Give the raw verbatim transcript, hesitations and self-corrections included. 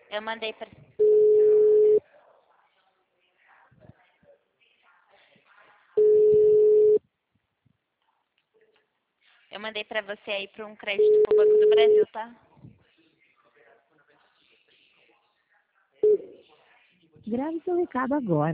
Eu mandei pra... Eu mandei pra você aí pra um crédito pro Banco do Brasil, tá? Grave seu recado agora.